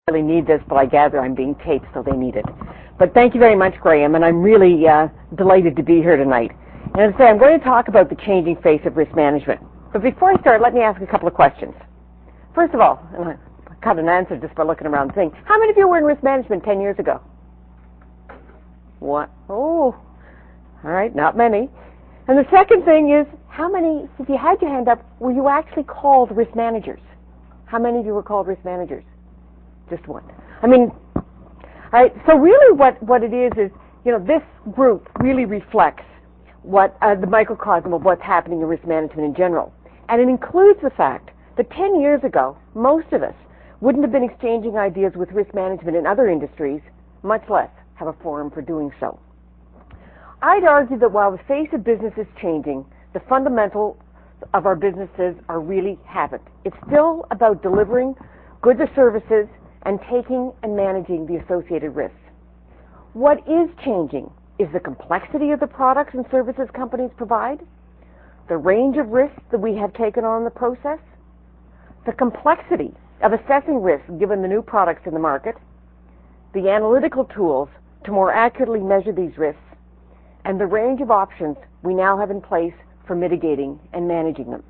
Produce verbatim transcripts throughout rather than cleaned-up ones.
really need this, but I gather I'm being taped, so they need it. But thank you very much, Graham, and I'm really uh, delighted to be here tonight. And as I say, I'm going to talk about the changing face of risk management. But before I start, let me ask a couple of questions. First of all, and I got an answer just by looking around and saying, how many of you were in risk management ten years ago? What? Oh, all right, not many. And the second thing is, how many, if you had your hand up, were you actually called risk managers? How many of you were called risk managers? Just one. I mean, all right, so really what, what it is is, you know, this group really reflects what uh, the microcosm of what's happening in risk management in general. And it includes the fact that ten years ago, most of us wouldn't have been exchanging ideas with risk management in other industries, much less have a forum for doing so. I'd argue that while the face of business is changing, the fundamentals of our businesses are really haven't. It's still about delivering goods or services and taking and managing the associated risks. What is changing is the complexity of the products and services companies provide, the range of risks that we have taken on in the process, the complexity of assessing risk given the new products in the market, the analytical tools to more accurately measure these risks, and the range of options we now have in place for mitigating and managing them.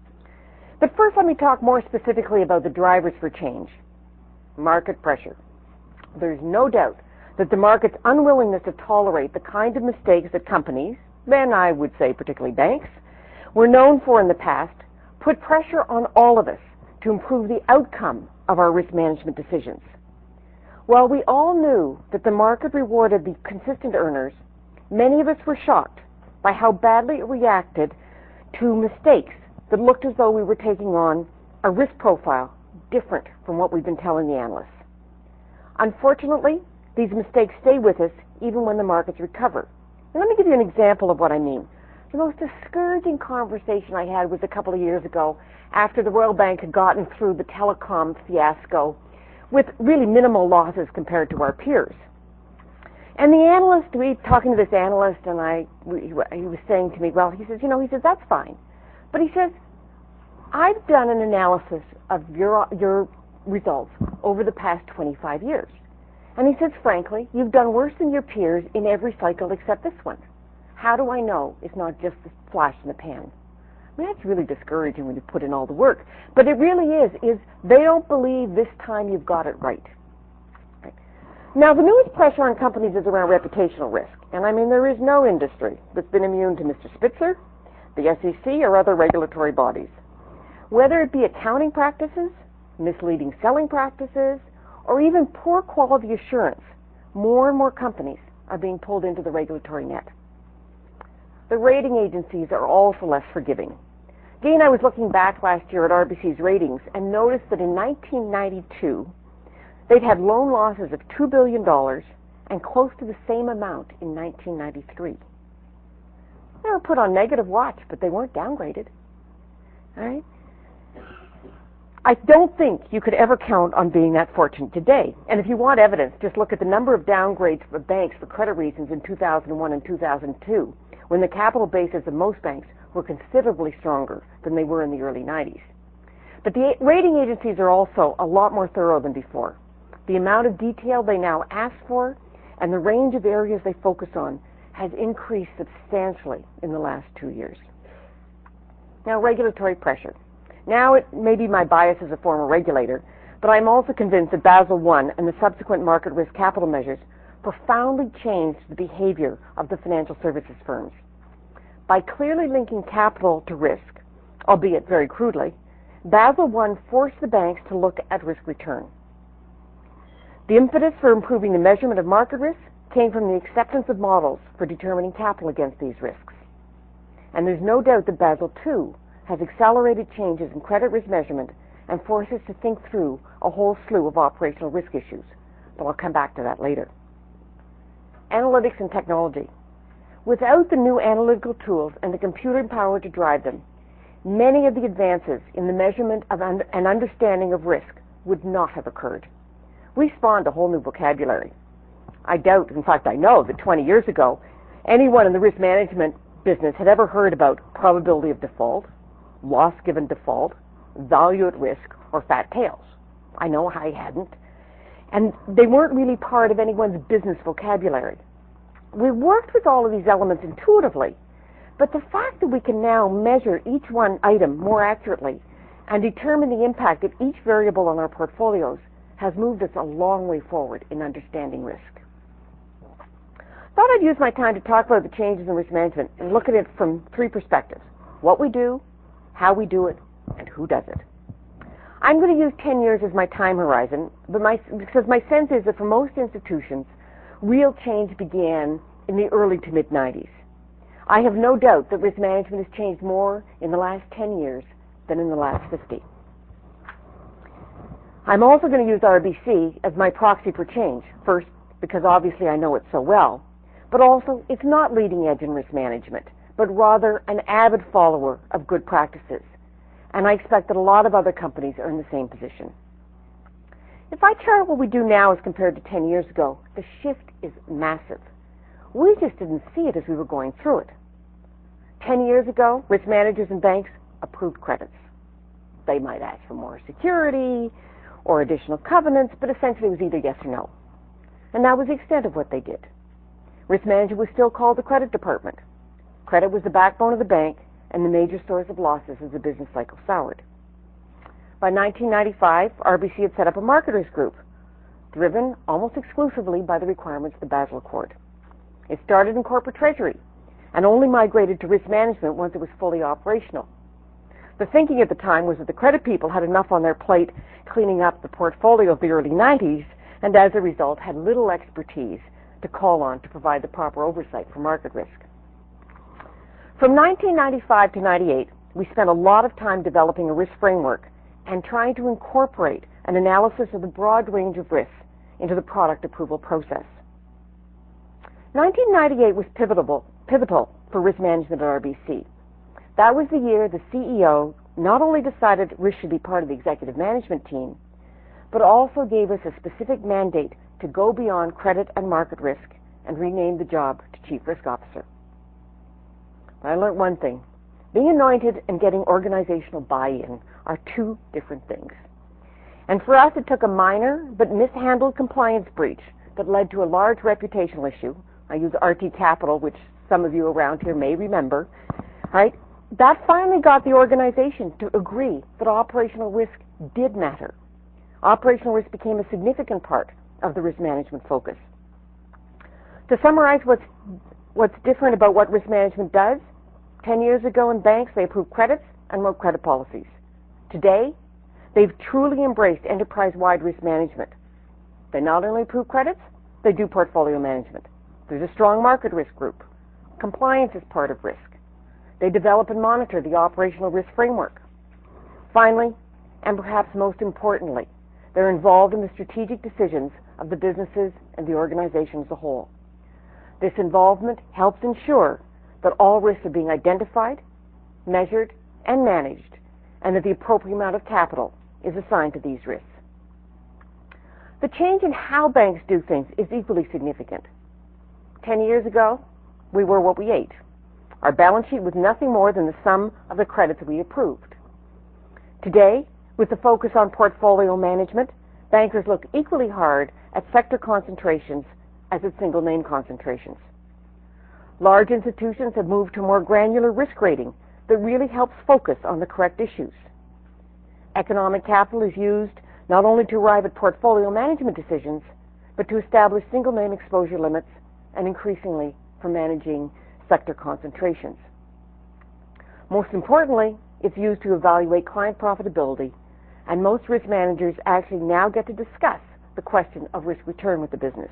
But first, let me talk more specifically about the drivers for change. Market pressure. There's no doubt that the market's unwillingness to tolerate the kind of mistakes that companies, and I would say particularly banks, were known for in the past, put pressure on all of us to improve the outcome of our risk management decisions. While we all knew that the market rewarded the consistent earners, many of us were shocked by how badly it reacted to mistakes that looked as though we were taking on a risk profile different from what we've been telling the analysts. Unfortunately, these mistakes stay with us even when the markets recover. And let me give you an example of what I mean. The most discouraging conversation I had was a couple of years ago after the Royal Bank had gotten through the telecom fiasco with really minimal losses compared to our peers. And the analyst, we talking to this analyst, and I, we, he was saying to me, well, he says, you know, he says, that's fine. But he says, I've done an analysis of your, your results over the past twenty-five years. And he says, frankly, you've done worse than your peers in every cycle except this one. How do I know it's not just the flash in the pan? I mean, that's really discouraging when you put in all the work. But it really is, is they don't believe this time you've got it right. right. Now, the newest pressure on companies is around reputational risk. And I mean, there is no industry that's been immune to Mister Spitzer, the S E C, or other regulatory bodies. Whether it be accounting practices, misleading selling practices, or even poor quality assurance, more and more companies are being pulled into the regulatory net. The rating agencies are also less forgiving. Again, I was looking back last year at R B C's ratings and noticed that in nineteen ninety-two, they'd had loan losses of two billion dollars and close to the same amount in nineteen ninety-three. They were put on negative watch, but they weren't downgraded. All right? I don't think you could ever count on being that fortunate today. And if you want evidence, just look at the number of downgrades for banks for credit reasons in two thousand one and two thousand two, when the capital bases of most banks were considerably stronger than they were in the early nineties. But the rating agencies are also a lot more thorough than before. The amount of detail they now ask for and the range of areas they focus on has increased substantially in the last two years. Now, regulatory pressure. Now, it may be my bias as a former regulator, but I'm also convinced that Basel one and the subsequent market risk capital measures profoundly changed the behavior of the financial services firms. By clearly linking capital to risk, albeit very crudely, Basel one forced the banks to look at risk return. The impetus for improving the measurement of market risk came from the acceptance of models for determining capital against these risks. And there's no doubt that Basel two has accelerated changes in credit risk measurement and forced us to think through a whole slew of operational risk issues. But I'll come back to that later. Analytics and technology. Without the new analytical tools and the computing power to drive them, many of the advances in the measurement of un- and understanding of risk would not have occurred. We spawned a whole new vocabulary. I doubt, in fact I know, that twenty years ago, anyone in the risk management business had ever heard about probability of default, loss given default, value at risk, or fat tails. I know I hadn't. and they weren't really part of anyone's business vocabulary. We worked with all of these elements intuitively, but the fact that we can now measure each one item more accurately and determine the impact of each variable on our portfolios has moved us a long way forward in understanding risk. Thought I'd use my time to talk about the changes in risk management and look at it from three perspectives: what we do, how we do it, and who does it. I'm going to use ten years as my time horizon, but my, because my sense is that for most institutions, real change began in the early to mid nineties. I have no doubt that risk management has changed more in the last ten years than in the last fifty. I'm also going to use R B C as my proxy for change, first because obviously I know it so well, but also it's not leading edge in risk management, but rather an avid follower of good practices. And I expect that a lot of other companies are in the same position. If I chart what we do now as compared to ten years ago, the shift is massive. We just didn't see it as we were going through it. ten years ago, risk managers and banks approved credits. They might ask for more security or additional covenants, but essentially it was either yes or no. And that was the extent of what they did. Risk management was still called the credit department. Credit was the backbone of the bank and the major source of losses as the business cycle soured. By nineteen ninety-five, R B C had set up a marketers group, driven almost exclusively by the requirements of the Basel Accord. It started in corporate treasury and only migrated to risk management once it was fully operational. The thinking at the time was that the credit people had enough on their plate cleaning up the portfolio of the early nineties, and as a result had little expertise to call on to provide the proper oversight for market risk. From nineteen ninety-five to ninety-eight, we spent a lot of time developing a risk framework and trying to incorporate an analysis of the broad range of risks into the product approval process. nineteen ninety-eight was pivotal, pivotal for risk management at R B C. That was the year the C E O not only decided risk should be part of the executive management team, but also gave us a specific mandate to go beyond credit and market risk and rename the job to Chief Risk Officer. But I learned one thing. Being anointed and getting organizational buy-in are two different things. And for us, it took a minor but mishandled compliance breach that led to a large reputational issue. I use R T Capital, which some of you around here may remember. Right? That finally got the organization to agree that operational risk did matter. Operational risk became a significant part of the risk management focus. To summarize what's, what's different about what risk management does, ten years ago in banks, they approved credits and wrote credit policies. Today, they've truly embraced enterprise-wide risk management. They not only approve credits, they do portfolio management. There's a strong market risk group. Compliance is part of risk. They develop and monitor the operational risk framework. Finally, and perhaps most importantly, they're involved in the strategic decisions of the businesses and the organization as a whole. This involvement helps ensure that all risks are being identified, measured, and managed, and that the appropriate amount of capital is assigned to these risks. The change in how banks do things is equally significant. Ten years ago, we were what we ate. Our balance sheet was nothing more than the sum of the credits we approved. Today, with the focus on portfolio management, bankers look equally hard at sector concentrations as at single name concentrations. Large institutions have moved to more granular risk rating that really helps focus on the correct issues. Economic capital is used not only to arrive at portfolio management decisions, but to establish single name exposure limits and increasingly for managing sector concentrations. Most importantly, it's used to evaluate client profitability, and most risk managers actually now get to discuss the question of risk return with the business.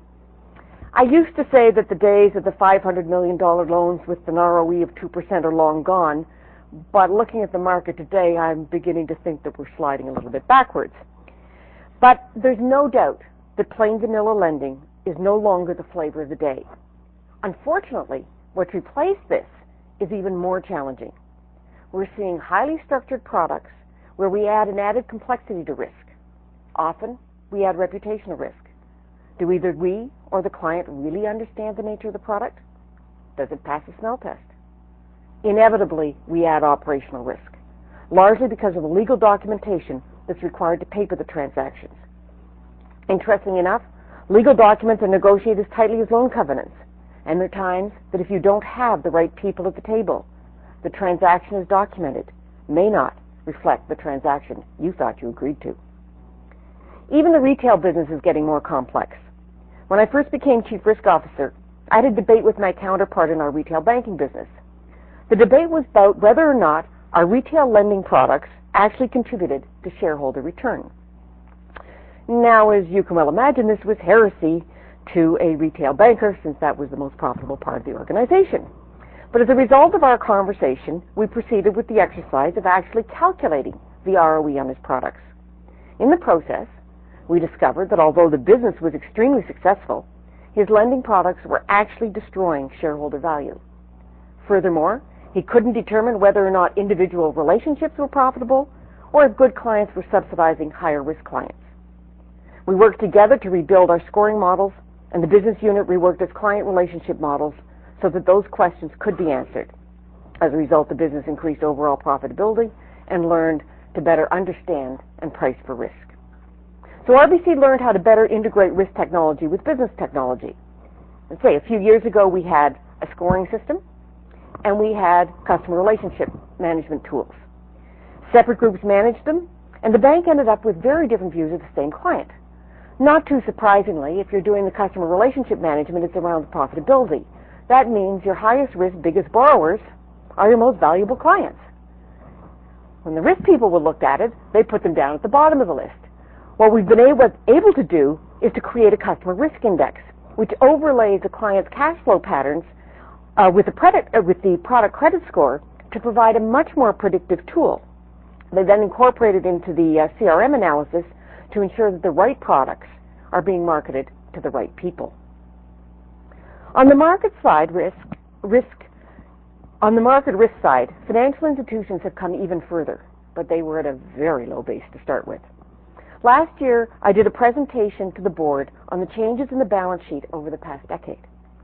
I used to say that the days of the five hundred million dollars loans with an R O E of two percent are long gone, but looking at the market today, I'm beginning to think that we're sliding a little bit backwards. But there's no doubt that plain vanilla lending is no longer the flavor of the day. Unfortunately, what's replaced this is even more challenging. We're seeing highly structured products where we add an added complexity to risk. Often, we add reputational risk. Do either we or the client really understand the nature of the product? Does it pass a smell test? Inevitably, we add operational risk, largely because of the legal documentation that's required to paper the transactions. Interestingly enough, legal documents are negotiated as tightly as loan covenants, and there are times that if you don't have the right people at the table, the transaction is documented, may not reflect the transaction you thought you agreed to. Even the retail business is getting more complex. When I first became Chief Risk Officer, I had a debate with my counterpart in our retail banking business. The debate was about whether or not our retail lending products actually contributed to shareholder return. Now, as you can well imagine, this was heresy to a retail banker, since that was the most profitable part of the organization. But as a result of our conversation, we proceeded with the exercise of actually calculating the R O E on his products. In the process, we discovered that although the business was extremely successful, his lending products were actually destroying shareholder value. Furthermore, he couldn't determine whether or not individual relationships were profitable or if good clients were subsidizing higher risk clients. We worked together to rebuild our scoring models, and the business unit reworked its client relationship models so that those questions could be answered. As a result, the business increased overall profitability and learned to better understand and price for risk. So R B C learned how to better integrate risk technology with business technology. Let's say a few years ago we had a scoring system and we had customer relationship management tools. Separate groups managed them, and the bank ended up with very different views of the same client. Not too surprisingly, if you're doing the customer relationship management, it's around profitability. That means your highest risk, biggest borrowers are your most valuable clients. When the risk people looked at it, they put them down at the bottom of the list. What we've been able, able to do is to create a customer risk index, which overlays the client's cash flow patterns uh, with, the credit, uh, with the product credit score to provide a much more predictive tool. They then incorporate it into the uh, C R M analysis to ensure that the right products are being marketed to the right people. On the market side, risk, risk, on the market risk side, financial institutions have come even further, but they were at a very low base to start with. Last year, I did a presentation to the board on the changes in the balance sheet over the past decade.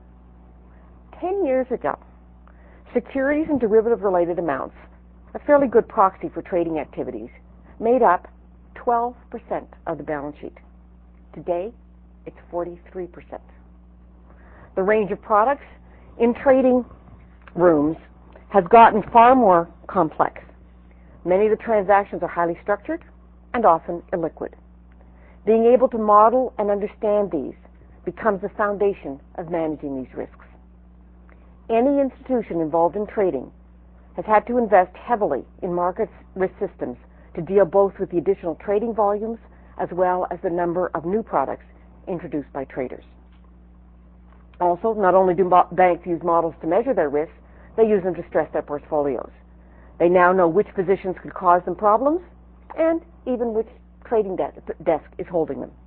Ten years ago, securities and derivative-related amounts, a fairly good proxy for trading activities, made up twelve percent of the balance sheet. Today, it's forty-three percent. The range of products in trading rooms has gotten far more complex. Many of the transactions are highly structured and often illiquid. Being able to model and understand these becomes the foundation of managing these risks. Any institution involved in trading has had to invest heavily in market risk systems to deal both with the additional trading volumes as well as the number of new products introduced by traders. Also, not only do banks use models to measure their risks, they use them to stress their portfolios. They now know which positions could cause them problems and even which trading de- desk is holding them.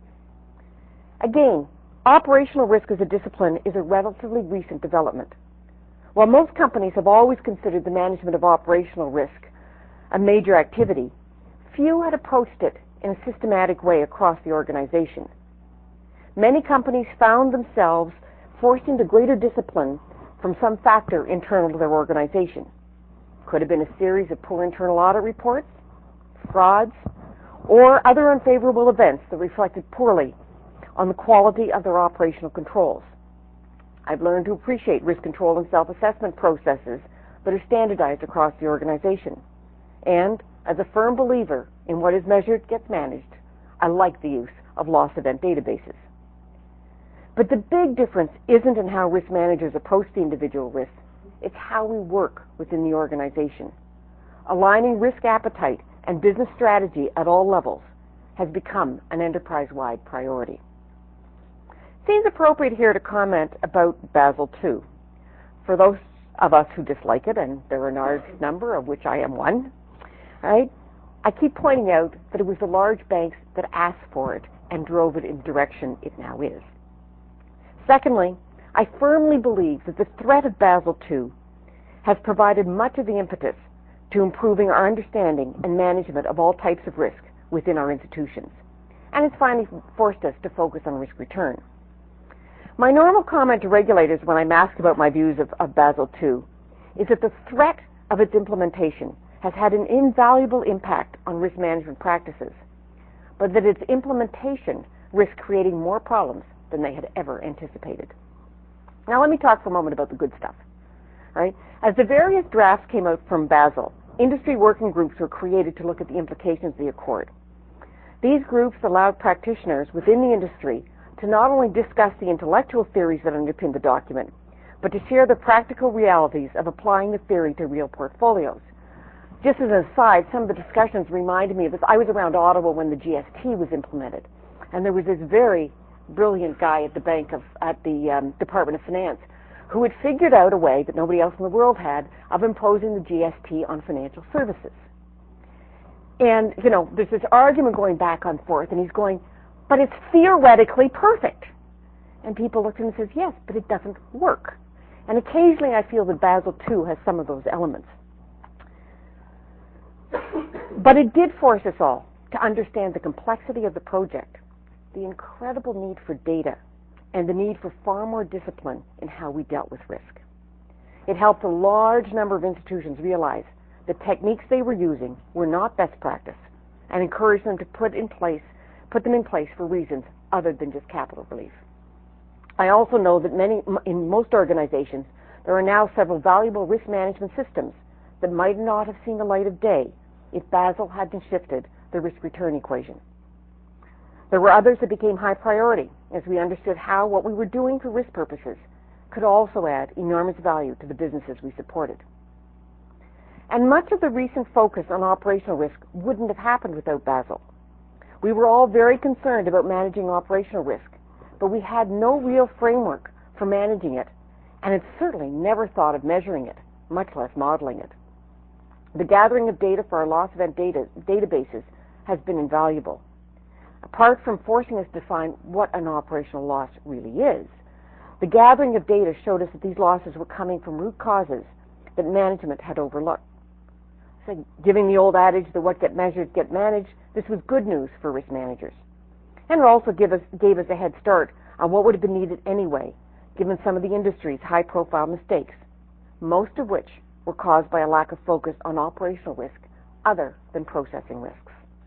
Again, operational risk as a discipline is a relatively recent development. While most companies have always considered the management of operational risk a major activity, few had approached it in a systematic way across the organization. Many companies found themselves forced into greater discipline from some factor internal to their organization. Could have been a series of poor internal audit reports, frauds, or other unfavorable events that reflected poorly on the quality of their operational controls. I've learned to appreciate risk control and self-assessment processes that are standardized across the organization. And as a firm believer in what is measured gets managed, I like the use of loss event databases. But the big difference isn't in how risk managers approach the individual risks, it's how we work within the organization. Aligning risk appetite and business strategy at all levels has become an enterprise-wide priority. It seems appropriate here to comment about Basel two. For those of us who dislike it, and there are a large number of which I am one, right, I keep pointing out that it was the large banks that asked for it and drove it in the direction it now is. Secondly, I firmly believe that the threat of Basel two has provided much of the impetus to improving our understanding and management of all types of risk within our institutions, and it's finally forced us to focus on risk return. My normal comment to regulators when I'm asked about my views of, of Basel two is that the threat of its implementation has had an invaluable impact on risk management practices, but that its implementation risk creating more problems than they had ever anticipated. Now let me talk for a moment about the good stuff. Right? As the various drafts came out from Basel, industry working groups were created to look at the implications of the Accord. These groups allowed practitioners within the industry to not only discuss the intellectual theories that underpin the document, but to share the practical realities of applying the theory to real portfolios. Just as an aside, some of the discussions reminded me of this. I was around Ottawa when the G S T was implemented, and there was this very brilliant guy at the bank of at the um, Department of Finance who had figured out a way that nobody else in the world had of imposing the G S T on financial services. And, you know, there's this argument going back and forth, and he's going, but it's theoretically perfect. And people look at him and says, yes, but it doesn't work. And occasionally I feel that Basel two has some of those elements. But it did force us all to understand the complexity of the project, the incredible need for data, and the need for far more discipline in how we dealt with risk. It helped a large number of institutions realize the techniques they were using were not best practice, and encouraged them to put in place, put them in place for reasons other than just capital relief. I also know that many, in most organizations, there are now several valuable risk management systems that might not have seen the light of day if Basel hadn't shifted the risk-return equation. There were others that became high priority as we understood how what we were doing for risk purposes could also add enormous value to the businesses we supported. And much of the recent focus on operational risk wouldn't have happened without Basel. We were all very concerned about managing operational risk, but we had no real framework for managing it, and had certainly never thought of measuring it, much less modeling it. The gathering of data for our loss event data, databases has been invaluable. Apart from forcing us to define what an operational loss really is, the gathering of data showed us that these losses were coming from root causes that management had overlooked. So giving the old adage that what get measured get managed, this was good news for risk managers. And it also gave us, gave us a head start on what would have been needed anyway, given some of the industry's high-profile mistakes, most of which were caused by a lack of focus on operational risk other than processing risks.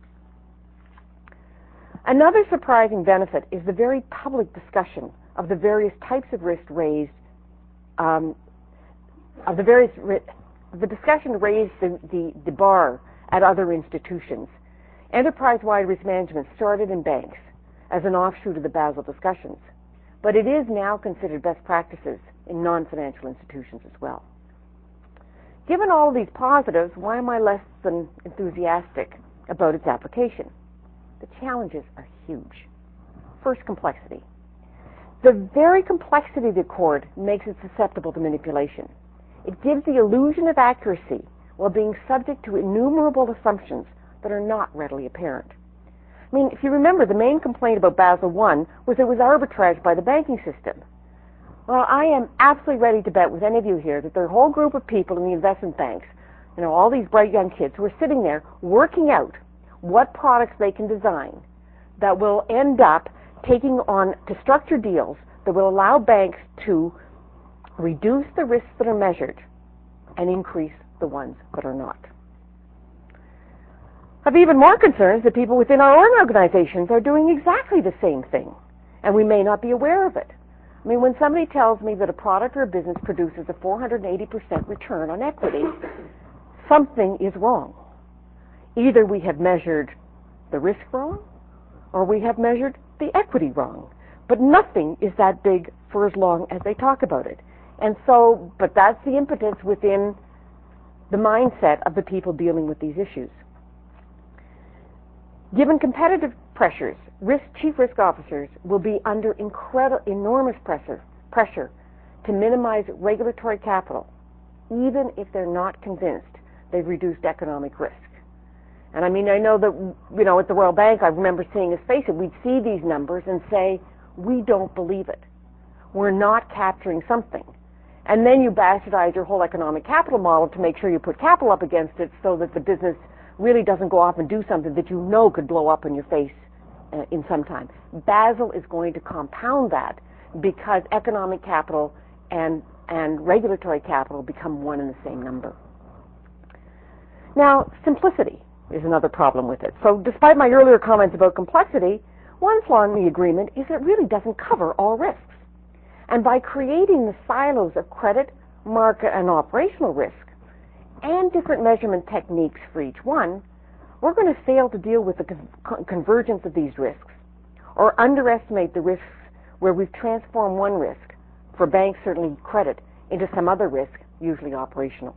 Another surprising benefit is the very public discussion of the various types of risk raised, um, of the various, the discussion raised the, the, the bar at other institutions. Enterprise-wide risk management started in banks as an offshoot of the Basel discussions, but it is now considered best practices in non-financial institutions as well. Given all of these positives, why am I less than enthusiastic about its application? The challenges are huge. First, complexity. The very complexity of the Accord makes it susceptible to manipulation. It gives the illusion of accuracy while being subject to innumerable assumptions that are not readily apparent. I mean, if you remember, the main complaint about Basel one was it was arbitraged by the banking system. Well, I am absolutely ready to bet with any of you here that there are a whole group of people in the investment banks, you know, all these bright young kids who are sitting there working out what products they can design that will end up taking on to structure deals that will allow banks to reduce the risks that are measured and increase the ones that are not. I've even more concerns that people within our own organizations are doing exactly the same thing, and we may not be aware of it. I mean, when somebody tells me that a product or a business produces a four hundred eighty percent return on equity, something is wrong. Either we have measured the risk wrong, or we have measured the equity wrong. But nothing is that big for as long as they talk about it. And so, but that's the impetus within the mindset of the people dealing with these issues. Given competitive pressures, risk, chief risk officers will be under incredible, enormous pressure, pressure to minimize regulatory capital, even if they're not convinced they've reduced economic risk. And I mean, I know that, you know, at the Royal Bank, I remember seeing us face it. We'd see these numbers and say, we don't believe it. We're not capturing something. And then you bastardize your whole economic capital model to make sure you put capital up against it so that the business really doesn't go off and do something that you know could blow up in your face uh, in some time. Basel is going to compound that because economic capital and, and regulatory capital become one and the same number. Now, simplicity is another problem with it. So despite my earlier comments about complexity, One flaw in the agreement is it really doesn't cover all risks. And by creating the silos of credit, market, and operational risk, and different measurement techniques for each one, we're going to fail to deal with the con- convergence of these risks, or underestimate the risks where we've transformed one risk, for banks certainly credit, into some other risk, usually operational.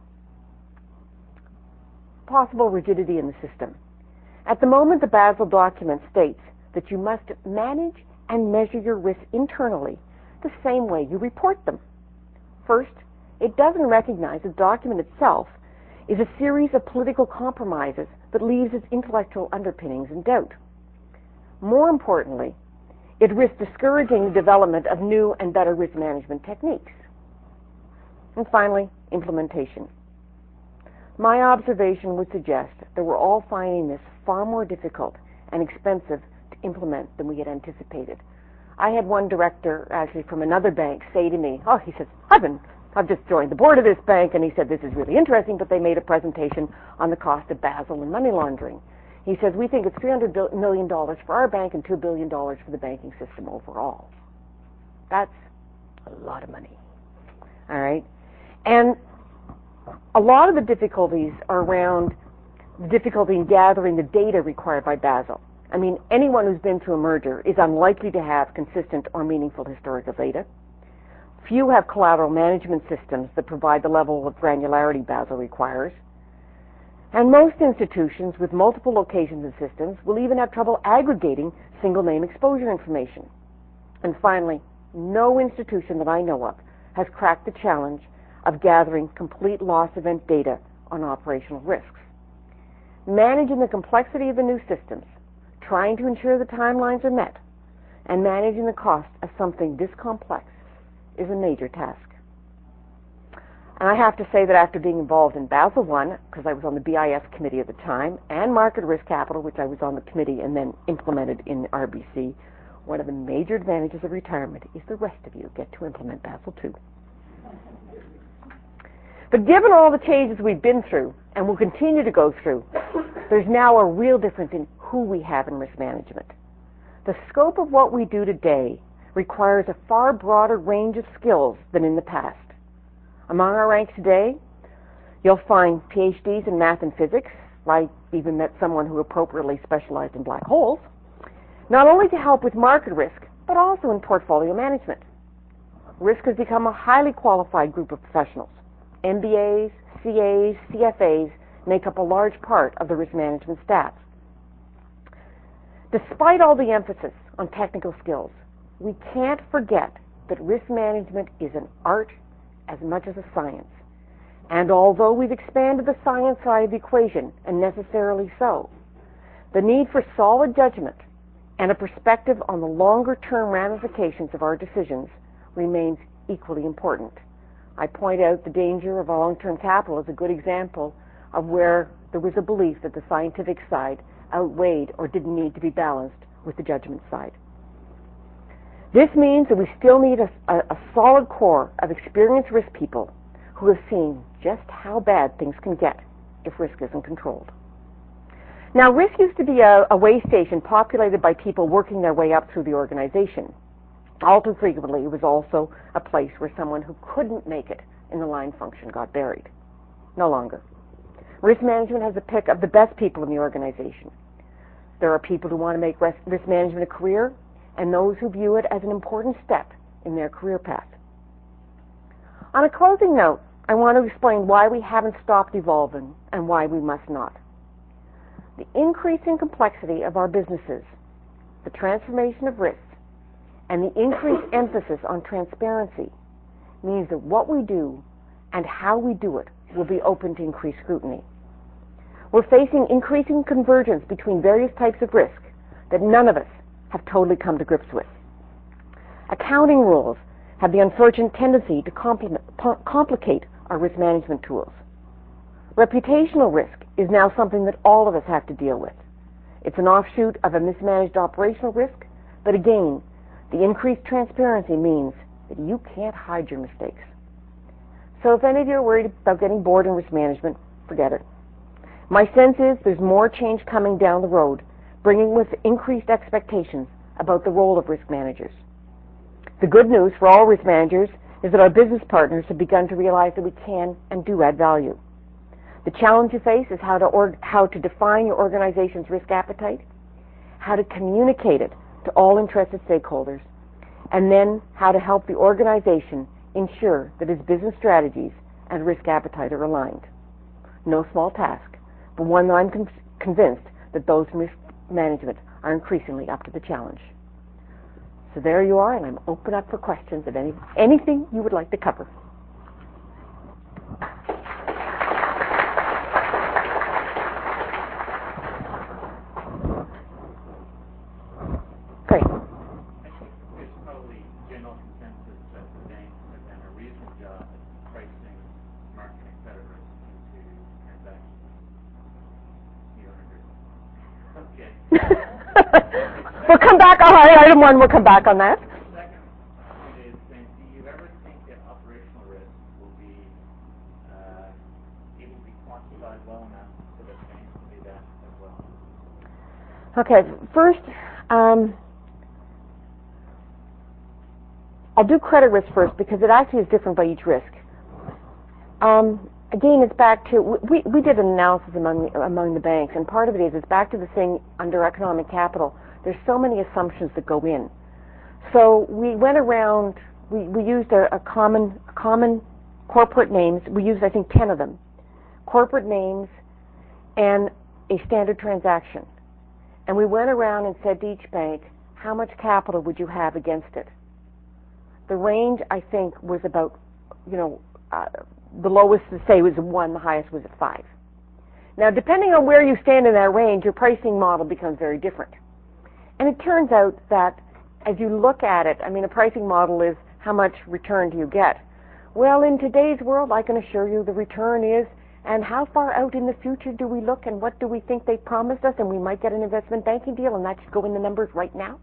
Possible rigidity in the system. At the moment, the Basel document states that you must manage and measure your risks internally the same way you report them. First, it doesn't recognize the document itself is a series of political compromises that leaves its intellectual underpinnings in doubt. More importantly, it risks discouraging the development of new and better risk management techniques. And finally, implementation. My observation would suggest that we're all finding this far more difficult and expensive to implement than we had anticipated. I had one director, actually from another bank, say to me, oh, he says, I've been, I've just joined the board of this bank, and he said, this is really interesting, but they made a presentation on the cost of Basel and money laundering. He says, we think it's three hundred million dollars for our bank and two billion dollars for the banking system overall. That's a lot of money. All right? And a lot of the difficulties are around the difficulty in gathering the data required by Basel. I mean, anyone who's been through a merger is unlikely to have consistent or meaningful historical data. Few have collateral management systems that provide the level of granularity Basel requires. And most institutions with multiple locations and systems will even have trouble aggregating single name exposure information. And finally, no institution that I know of has cracked the challenge of gathering complete loss event data on operational risks. Managing the complexity of the new systems, trying to ensure the timelines are met, and managing the cost of something this complex is a major task. And I have to say that after being involved in Basel one, because I was on the B I S committee at the time, and Market Risk Capital, which I was on the committee and then implemented in R B C, one of the major advantages of retirement is the rest of you get to implement Basel two. But given all the changes we've been through, and will continue to go through, there's now a real difference in who we have in risk management. The scope of what we do today requires a far broader range of skills than in the past. Among our ranks today, you'll find P H Ds in math and physics. I even met someone who appropriately specialized in black holes, not only to help with market risk, but also in portfolio management. Risk has become a highly qualified group of professionals. M B As, C As, C F As make up a large part of the risk management staff. Despite all the emphasis on technical skills, we can't forget that risk management is an art as much as a science. And although we've expanded the science side of the equation, and necessarily so, the need for solid judgment and a perspective on the longer-term ramifications of our decisions remains equally important. I point out the danger of long-term capital as a good example of where there was a belief that the scientific side outweighed or didn't need to be balanced with the judgment side. This means that we still need a, a, a solid core of experienced risk people who have seen just how bad things can get if risk isn't controlled. Now, risk used to be a, a way station populated by people working their way up through the organization. All too frequently, it was also a place where someone who couldn't make it in the line function got buried. No longer. Risk management has a pick of the best people in the organization. There are people who want to make risk management a career, and those who view it as an important step in their career path. On a closing note, I want to explain why we haven't stopped evolving and why we must not. The increasing complexity of our businesses, the transformation of risks, and the increased emphasis on transparency means that what we do and how we do it will be open to increased scrutiny. We're facing increasing convergence between various types of risk that none of us have totally come to grips with. Accounting rules have the unfortunate tendency to complicate our risk management tools. Reputational risk is now something that all of us have to deal with. It's an offshoot of a mismanaged operational risk, but again, the increased transparency means that you can't hide your mistakes. So if any of you are worried about getting bored in risk management, forget it. My sense is there's more change coming down the road, bringing with increased expectations about the role of risk managers. The good news for all risk managers is that our business partners have begun to realize that we can and do add value. The challenge you face is how to, or, how to define your organization's risk appetite, how to communicate it to all interested stakeholders, and then how to help the organization ensure that its business strategies and risk appetite are aligned. No small task, but one that I'm con- convinced that those in risk management are increasingly up to the challenge. So there you are, and I'm open up for questions of any, anything you would like to cover. Great. I think there's probably general consensus that the banks have done a reasonable job at pricing marketing credit risk into transactions. You don't agree? Okay. We'll come back on item one. We'll come back on that. The second point is, then, do you ever think that operational risk will be uh, able to be quantified well enough so that banks can do that as well? Okay. First, um, I'll do credit risk first because it actually is different by each risk. Um, again, it's back to we we did an analysis among the, among the banks, and part of it is it's back to the thing under economic capital. There's so many assumptions that go in. So we went around, we, we used a, a common a common corporate names. We used, I think, ten of them. Corporate names and a standard transaction. And we went around and said to each bank, how much capital would you have against it? The range, I think, was about, you know, uh, the lowest to say was a one, the highest was a five. Now, depending on where you stand in that range, your pricing model becomes very different. And it turns out that as you look at it, I mean, a pricing model is how much return do you get? Well, in today's world, I can assure you the return is, and how far out in the future do we look, and what do we think they promised us, and we might get an investment banking deal, and that should go in the numbers right now.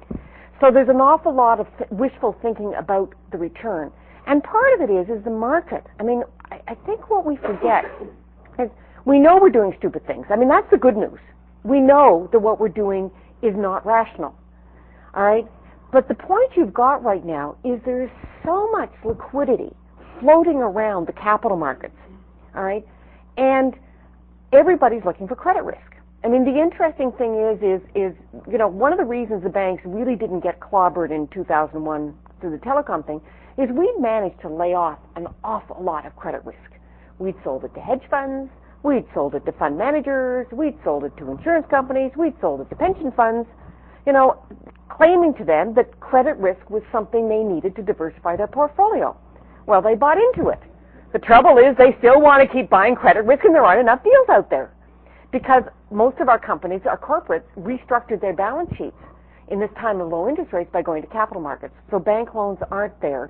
So there's an awful lot of th- wishful thinking about the return. And part of it is, is the market. I mean, I, I think what we forget is we know we're doing stupid things. I mean, that's the good news. We know that what we're doing is not rational, all right? But the point you've got right now is there's so much liquidity floating around the capital markets, all right? And everybody's looking for credit risk. I mean, the interesting thing is, is, is, you know, one of the reasons the banks really didn't get clobbered in two thousand one through the telecom thing is we managed to lay off an awful lot of credit risk. We'd sold it to hedge funds, we'd sold it to fund managers, we'd sold it to insurance companies, we'd sold it to pension funds, you know, claiming to them that credit risk was something they needed to diversify their portfolio. Well, they bought into it. The trouble is they still want to keep buying credit risk, and there aren't enough deals out there because most of our companies, our corporates, restructured their balance sheets in this time of low interest rates by going to capital markets. So bank loans aren't there.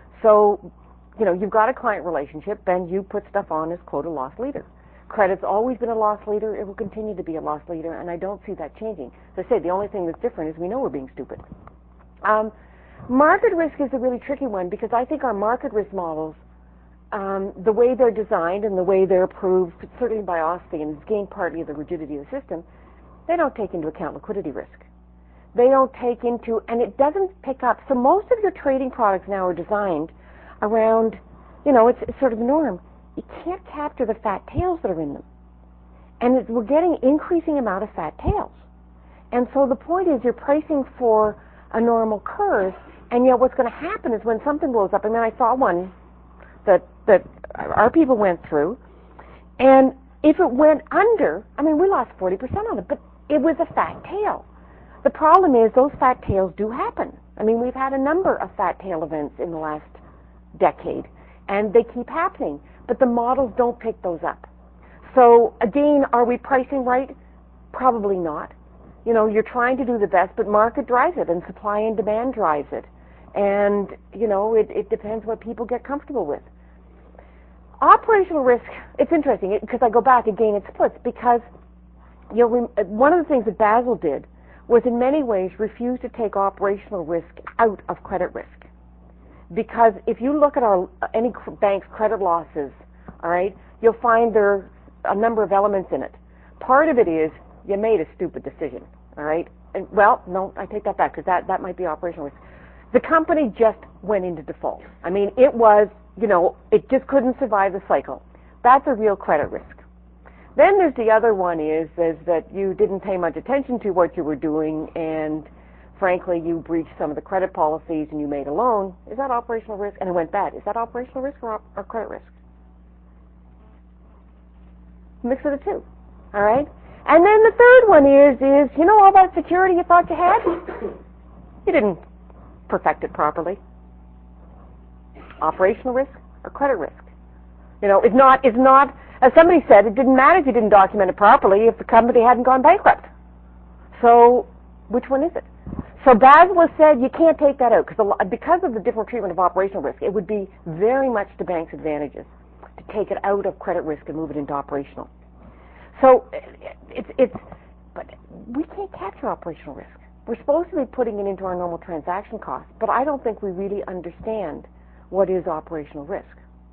So, you know, you've got a client relationship, then you put stuff on as, quote, a loss leader. Credit's always been a loss leader. It will continue to be a loss leader, and I don't see that changing. As I say, the only thing that's different is we know we're being stupid. Um, market risk is a really tricky one because I think our market risk models, um, the way they're designed and the way they're approved, certainly by OSFI, and it's gained partly of the rigidity of the system, they don't take into account liquidity risk. They don't take into, and it doesn't pick up. So most of your trading products now are designed around, you know, it's, it's sort of the norm. You can't capture the fat tails that are in them. And it, we're getting increasing amount of fat tails. And so the point is you're pricing for a normal curve, and yet what's going to happen is when something blows up, I mean, I saw one that, that our people went through, and if it went under, I mean, we lost forty percent on it, but it was a fat tail. The problem is those fat tails do happen. I mean, we've had a number of fat tail events in the last decade, and they keep happening. But the models don't pick those up. So again, are we pricing right? Probably not. You know, you're trying to do the best, but market drives it, and supply and demand drives it. And, you know, it, it depends what people get comfortable with. Operational risk, it's interesting, because I go back again, it splits, because, you know, one of the things that Basel did was in many ways refuse to take operational risk out of credit risk. Because if you look at our any bank's credit losses, all right, you'll find there are a number of elements in it. Part of it is you made a stupid decision, all right? and, well, no, I take that back because that, that might be operational risk. The company just went into default. I mean, it was, you know, it just couldn't survive the cycle. That's a real credit risk. Then there's the other one is, is that you didn't pay much attention to what you were doing and frankly you breached some of the credit policies and you made a loan. Is that operational risk? And it went bad. Is that operational risk or, op- or credit risk? Mix of the two. All right? And then the third one is, is you know all that security you thought you had? You didn't perfect it properly. Operational risk or credit risk? You know, it's not, it's not, as somebody said, it didn't matter if you didn't document it properly if the company hadn't gone bankrupt. So, which one is it? So Basel has said you can't take that out because because of the different treatment of operational risk, it would be very much to banks' advantages to take it out of credit risk and move it into operational. So it's, it's, but we can't capture operational risk. We're supposed to be putting it into our normal transaction costs, but I don't think we really understand what is operational risk.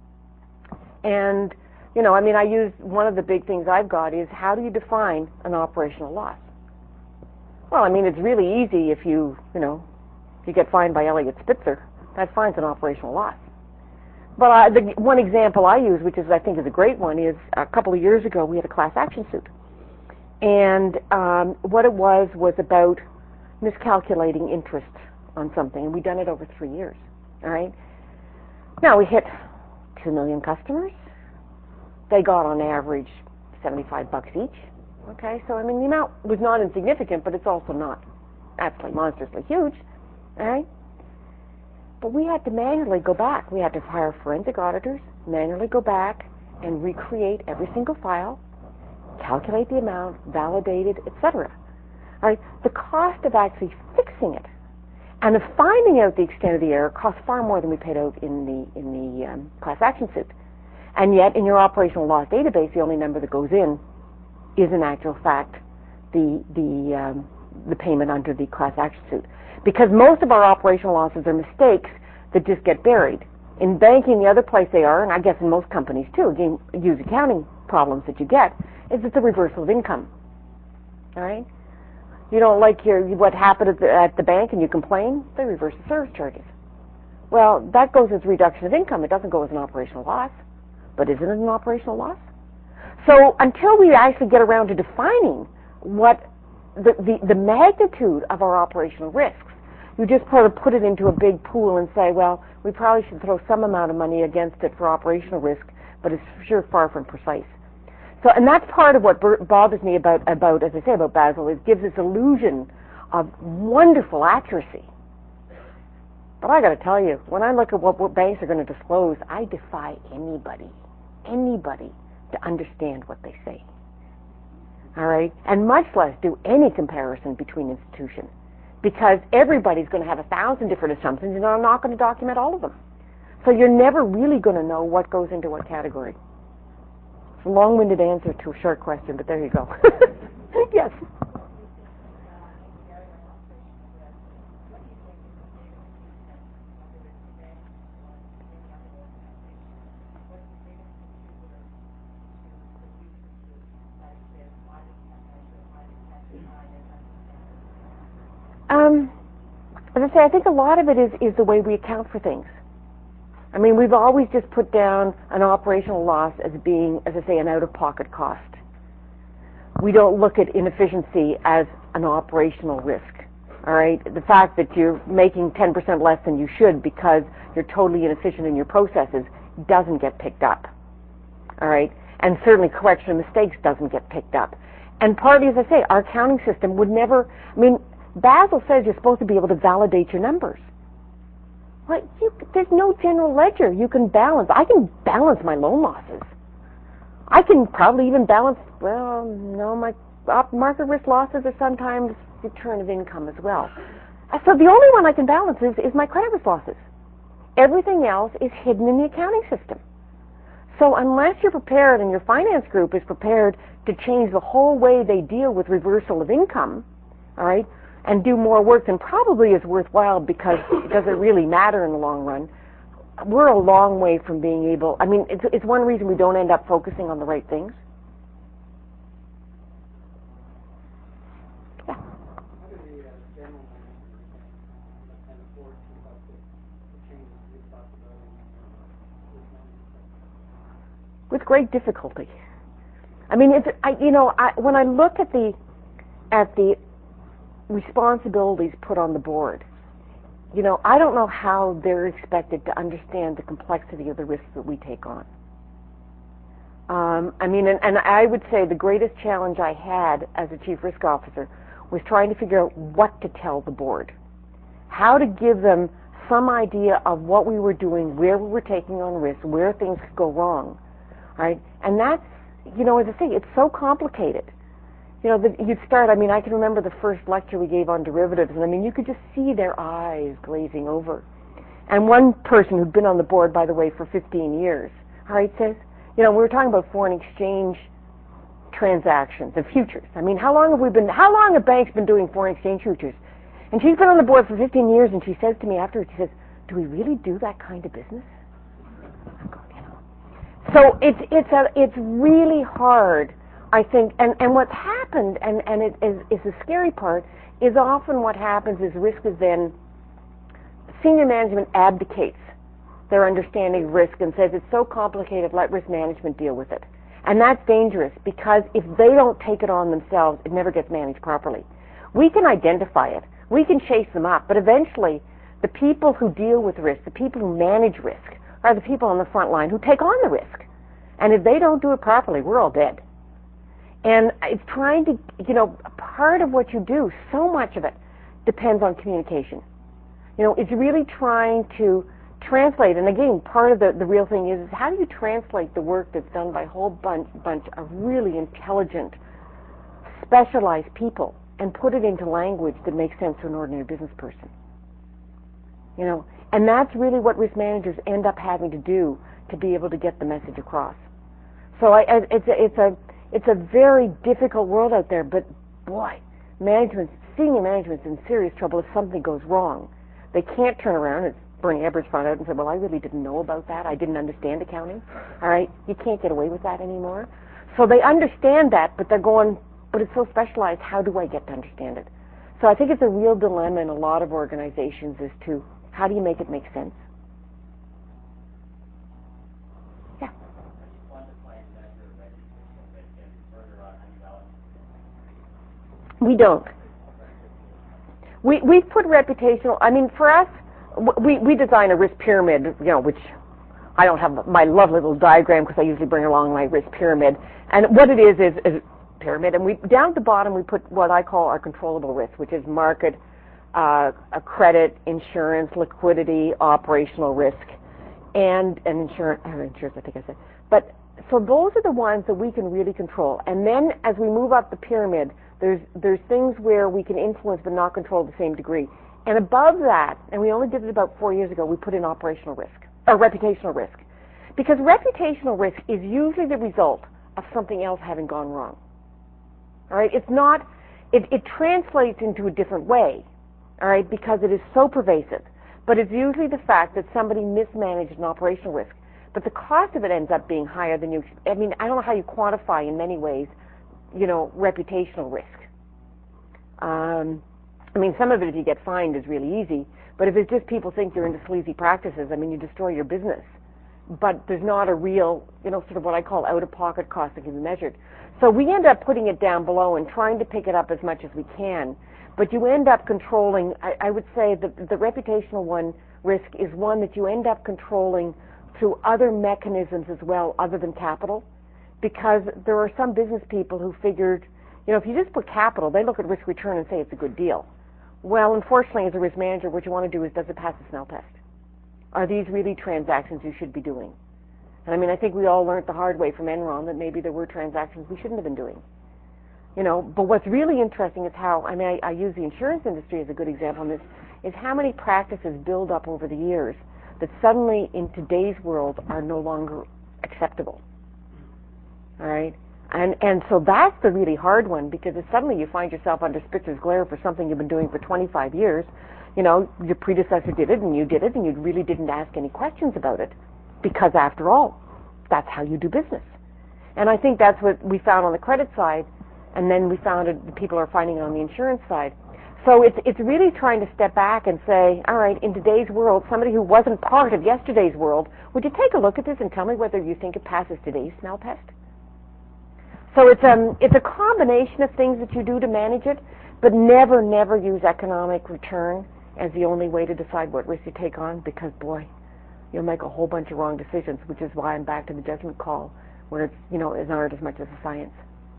And, you know, I mean, I use one of the big things I've got is how do you define an operational loss? Well, I mean, it's really easy if you, you know, if you get fined by Elliott Spitzer, that fine's an operational loss. But uh, the one example I use, which is I think is a great one, is a couple of years ago we had a class action suit. And um, what it was was about miscalculating interest on something, and we'd done it over three years, all right? Now, we hit two million customers. They got on average seventy-five bucks each. Okay, so I mean the amount was not insignificant, but it's also not absolutely monstrously huge. All right, but we had to manually go back. We had to hire forensic auditors, manually go back and recreate every single file, calculate the amount, validate it, et cetera. All right, the cost of actually fixing it and of finding out the extent of the error cost far more than we paid out in the in the um, class action suit. And yet, in your operational loss database, the only number that goes in is, in actual fact, the the um, the payment under the class action suit. Because most of our operational losses are mistakes that just get buried. In banking, the other place they are, and I guess in most companies too, again, use accounting problems that you get, is it's a reversal of income. All right? You don't like your what happened at the, at the bank and you complain, they reverse the service charges. Well, that goes as a reduction of income. It doesn't go as an operational loss. But isn't it an operational loss? So until we actually get around to defining what the, the, the magnitude of our operational risks, you just sort of put it into a big pool and say, well, we probably should throw some amount of money against it for operational risk, but it's sure far from precise. So, and that's part of what bothers me about, about, as I say, about Basel. It gives this illusion of wonderful accuracy. But I got to tell you, when I look at what, what banks are going to disclose, I defy anybody, anybody to understand what they say. All right? And much less do any comparison between institutions. Because everybody's going to have a thousand different assumptions, and I'm not going to document all of them. So you're never really going to know what goes into what category. It's a long-winded answer to a short question, but there you go. Yes? Um, as I say, I think a lot of it is, is the way we account for things. I mean, we've always just put down an operational loss as being, as I say, an out-of-pocket cost. We don't look at inefficiency as an operational risk. All right? The fact that you're making ten percent less than you should because you're totally inefficient in your processes doesn't get picked up. All right? And certainly correction of mistakes doesn't get picked up. And partly, as I say, our accounting system would never, I mean, Basel says you're supposed to be able to validate your numbers. Well, you, there's no general ledger you can balance. I can balance my loan losses. I can probably even balance, well, no, my market risk losses are sometimes return of income as well. So the only one I can balance is, is my credit risk losses. Everything else is hidden in the accounting system. So unless you're prepared and your finance group is prepared to change the whole way they deal with reversal of income, all right, and do more work than probably is worthwhile because it doesn't really matter in the long run, we're a long way from being able, I mean, it's, it's one reason we don't end up focusing on the right things. Yeah. to about the, the changes you talked about in uh, risk management? With great difficulty. I mean, it's, I, you know, I, when I look at the at the responsibilities put on the board, you know, I don't know how they're expected to understand the complexity of the risks that we take on. Um, I mean, and, and I would say the greatest challenge I had as a chief risk officer was trying to figure out what to tell the board, how to give them some idea of what we were doing, where we were taking on risks, where things could go wrong, right? And that's, you know, as I say, it's so complicated. You know, that you'd start, I mean, I can remember the first lecture we gave on derivatives, and I mean, you could just see their eyes glazing over. And one person who'd been on the board, by the way, for fifteen years, all right, says, you know, we were talking about foreign exchange transactions and futures. I mean, how long have we been, how long have banks been doing foreign exchange futures? And she's been on the board for fifteen years, and she says to me afterwards, she says, do we really do that kind of business? I'm going, you know. So it's, it's, a, it's really hard, I think, and, and what's happened, and, and it is, is the scary part, is often what happens is risk is then, senior management abdicates their understanding of risk and says it's so complicated, let risk management deal with it. And that's dangerous because if they don't take it on themselves, it never gets managed properly. We can identify it, we can chase them up, but eventually the people who deal with risk, the people who manage risk, are the people on the front line who take on the risk. And if they don't do it properly, we're all dead. And it's trying to, you know, part of what you do, so much of it depends on communication. You know, it's really trying to translate, and again, part of the, the real thing is, is how do you translate the work that's done by a whole bunch, bunch of really intelligent, specialized people and put it into language that makes sense to an ordinary business person? You know, and that's really what risk managers end up having to do to be able to get the message across. So I, I, it's, a, it's a it's a very difficult world out there, but boy, management, senior management's in serious trouble if something goes wrong. They can't turn around, as Bernie Ebbers found out, and said, well, I really didn't know about that. I didn't understand accounting. All right, you can't get away with that anymore. So they understand that, but they're going, but it's so specialized, how do I get to understand it? So I think it's a real dilemma in a lot of organizations as to how do you make it make sense? Yeah. We don't. We we put reputational. I mean, for us, we we design a risk pyramid. You know, which I don't have my lovely little diagram because I usually bring along my risk pyramid. And what it is is, is a pyramid. And we down at the bottom we put what I call our controllable risk, which is market, uh, a credit, insurance, liquidity, operational risk, and and insurance. Uh, insurance, I think I said. But so those are the ones that we can really control. And then as we move up the pyramid, There's there's things where we can influence but not control to the same degree. And above that, and we only did it about four years ago, we put in operational risk, or reputational risk. Because reputational risk is usually the result of something else having gone wrong. All right, it's not, it, it translates into a different way, all right, because it is so pervasive. But it's usually the fact that somebody mismanaged an operational risk. But the cost of it ends up being higher than you, I mean, I don't know how you quantify in many ways you know, reputational risk. Um, I mean, some of it, if you get fined, is really easy. But if it's just people think you're into sleazy practices, I mean, you destroy your business. But there's not a real, you know, sort of what I call out-of-pocket cost that can be measured. So we end up putting it down below and trying to pick it up as much as we can. But you end up controlling, I, I would say the, the reputational one risk is one that you end up controlling through other mechanisms as well, other than capital. Because there are some business people who figured, you know, if you just put capital, they look at risk return and say it's a good deal. Well, unfortunately, as a risk manager, what you want to do is, does it pass the smell test? Are these really transactions you should be doing? And I mean, I think we all learned the hard way from Enron that maybe there were transactions we shouldn't have been doing. You know, but what's really interesting is how, I mean, I, I use the insurance industry as a good example on this, is how many practices build up over the years that suddenly in today's world are no longer acceptable. All right, and and so that's the really hard one, because if suddenly you find yourself under Spitzer's glare for something you've been doing for twenty-five years, you know, your predecessor did it and you did it and you really didn't ask any questions about it, because after all, that's how you do business. And I think that's what we found on the credit side, and then we found it, people are finding it on the insurance side. so it's it's really trying to step back and say, all right, in today's world, somebody who wasn't part of yesterday's world, would you take a look at this and tell me whether you think it passes today's smell test? So it's um it's a combination of things that you do to manage it, but never, never use economic return as the only way to decide what risk you take on, because boy, you'll make a whole bunch of wrong decisions, which is why I'm back to the judgment call, where it's, you know, is an art as much as a science.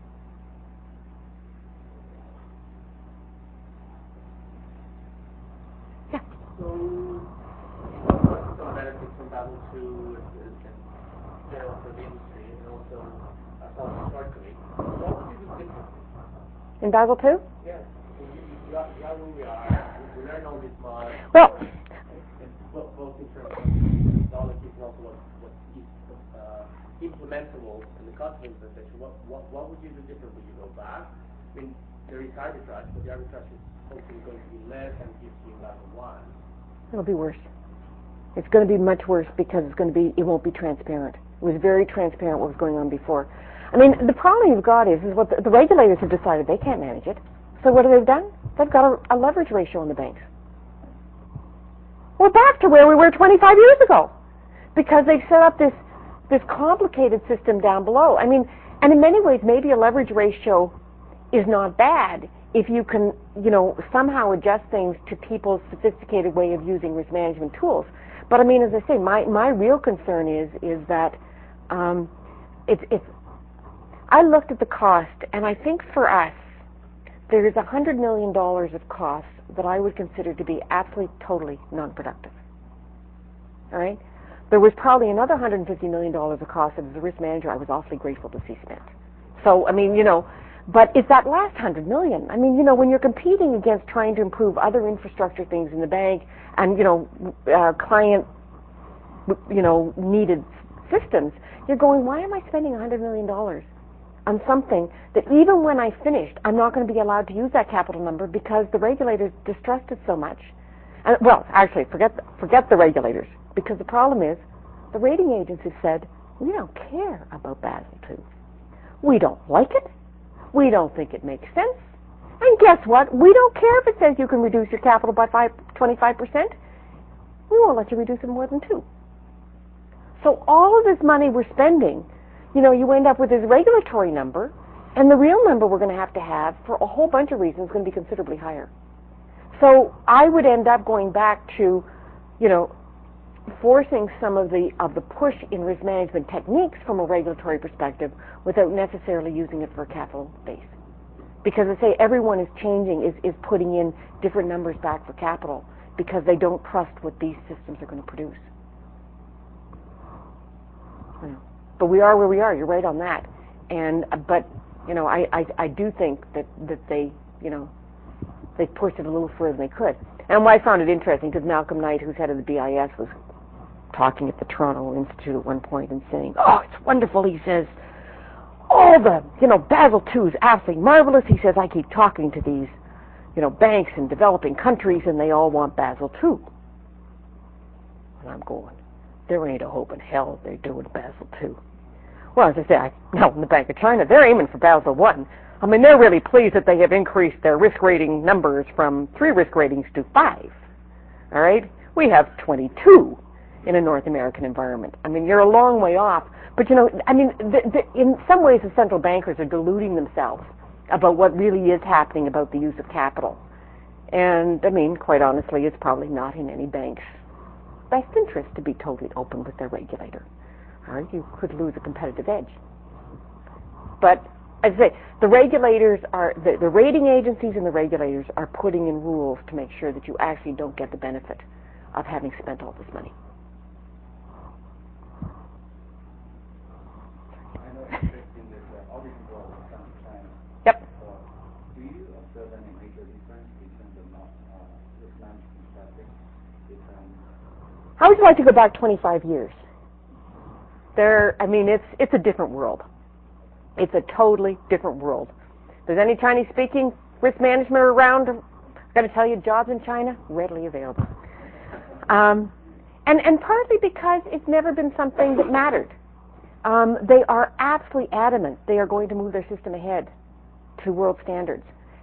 Yeah. So, what are some benefits from Basel two and general for the industry, and also as well as historically? What would you do differently? In Basel two? Yes. So you, you, are, you are where we are. We learn all this much. Well, both, both in terms of methodologies and also what, what is uh, implementable in the cost of implementation. What, what, what would you do different when you go back? I mean, there is arbitrage, but the arbitrage is hopefully going to be less than it used to be in Basel one. It'll be worse. It's going to be much worse because it's going to be, it won't be transparent. It was very transparent what was going on before. I mean, the problem you've got is, is what the, the regulators have decided they can't manage it. So what have they done? They've got a, a leverage ratio in the banks. We're back to where we were twenty-five years ago because they've set up this this complicated system down below. I mean, and in many ways, maybe a leverage ratio is not bad if you can, you know, somehow adjust things to people's sophisticated way of using risk management tools. But I mean, as I say, my, my real concern is is that um, it's it's. I looked at the cost, and I think for us, there is a hundred million dollars of costs that I would consider to be absolutely, totally non-productive. All right? There was probably another one hundred fifty million dollars of costs that as a risk manager I was awfully grateful to see spent. So, I mean, you know, but it's that last one hundred million dollars. I mean, you know, when you're competing against trying to improve other infrastructure things in the bank and, you know, uh, client, you know, needed systems, you're going, why am I spending one hundred million dollars? On something that even when I finished, I'm not going to be allowed to use that capital number because the regulators distrust it so much. And, well, actually, forget the, forget the regulators, because the problem is the rating agencies said, we don't care about Basel two. We don't like it. We don't think it makes sense. And guess what? We don't care if it says you can reduce your capital by five, twenty-five percent. We won't let you reduce it more than two. So all of this money we're spending, you know, you end up with this regulatory number, and the real number we're going to have to have, for a whole bunch of reasons, is going to be considerably higher. So I would end up going back to, you know, forcing some of the of the push in risk management techniques from a regulatory perspective without necessarily using it for a capital base. Because I say everyone is changing, is, is putting in different numbers back for capital because they don't trust what these systems are going to produce. You know. But we are where we are. You're right on that. And uh, but you know, I, I I do think that that they you know they pushed it a little further than they could. And why I found it interesting because Malcolm Knight, who's head of the B I S, was talking at the Toronto Institute at one point and saying, "Oh, it's wonderful." He says, "All the you know Basel two is absolutely marvelous." He says, "I keep talking to these you know banks in developing countries, and they all want Basel two." And I'm going, there ain't a hope in hell they're doing Basel two. Well, as I say, I know in the Bank of China, they're aiming for Basel one. I mean, they're really pleased that they have increased their risk rating numbers from three risk ratings to five. All right? We have twenty-two in a North American environment. I mean, you're a long way off. But, you know, I mean, the, the, in some ways, the central bankers are deluding themselves about what really is happening about the use of capital. And, I mean, quite honestly, it's probably not in any bank's best interest to be totally open with their regulator. All right? You could lose a competitive edge. But, as I say, the regulators are, the, the rating agencies and the regulators are putting in rules to make sure that you actually don't get the benefit of having spent all this money. I know it's interesting that uh, all these people are from China. Yep. So, do you observe any major difference in terms of uh, risk management practice? Um, How would you like to go back twenty-five years? There, I mean, it's it's a different world. It's a totally different world. If there's any Chinese-speaking risk management around, I've got to tell you, jobs in China, readily available. Um, and, and partly because it's never been something that mattered. Um, they are absolutely adamant they are going to move their system ahead to world standards.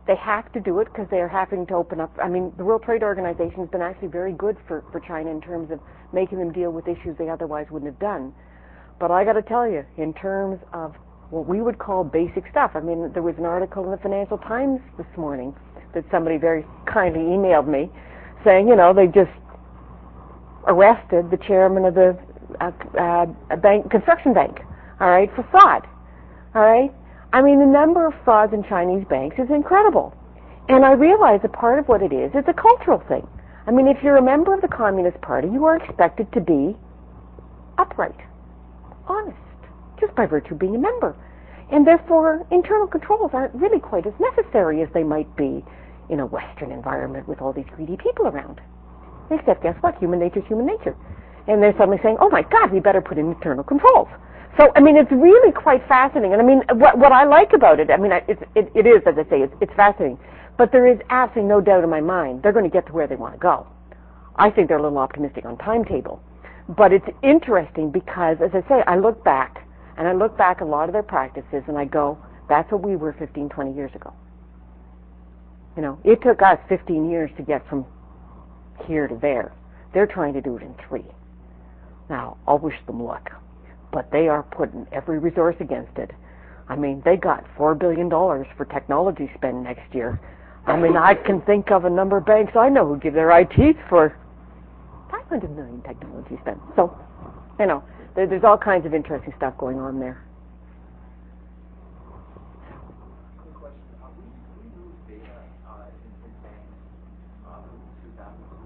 They have to do it because they are having to open up. I mean, the World Trade Organization has been actually very good for, for China in terms of making them deal with issues they otherwise wouldn't have done. But I got to tell you, in terms of what we would call basic stuff, I mean, there was an article in the Financial Times this morning that somebody very kindly emailed me saying, you know, they just arrested the chairman of the uh, uh, bank, construction bank, all right, for fraud, all right? I mean, the number of frauds in Chinese banks is incredible. And I realize that part of what it is, it's a cultural thing. I mean, if you're a member of the Communist Party, you are expected to be upright, honest, just by virtue of being a member. And therefore, internal controls aren't really quite as necessary as they might be in a Western environment with all these greedy people around. Except, guess what? Human nature is human nature. And they're suddenly saying, oh my God, we better put in internal controls. So, I mean, it's really quite fascinating. And I mean, what, what I like about it, I mean, it's, it, it is, as I say, it's, it's fascinating. But there is absolutely no doubt in my mind they're going to get to where they want to go. I think they're a little optimistic on timetable. But it's interesting because, as I say, I look back, and I look back at a lot of their practices, and I go, that's what we were fifteen, twenty years ago. You know, it took us fifteen years to get from here to there. They're trying to do it in three. Now, I'll wish them luck. But they are putting every resource against it. I mean, they got four billion dollars for technology spend next year. I mean, I can think of a number of banks I know who give their I Ts for five hundred million dollars technology spend. So, you know, there, there's all kinds of interesting stuff going on there. Quick question. Uh, we, we moved data uh, in, in banks uh, in two thousand two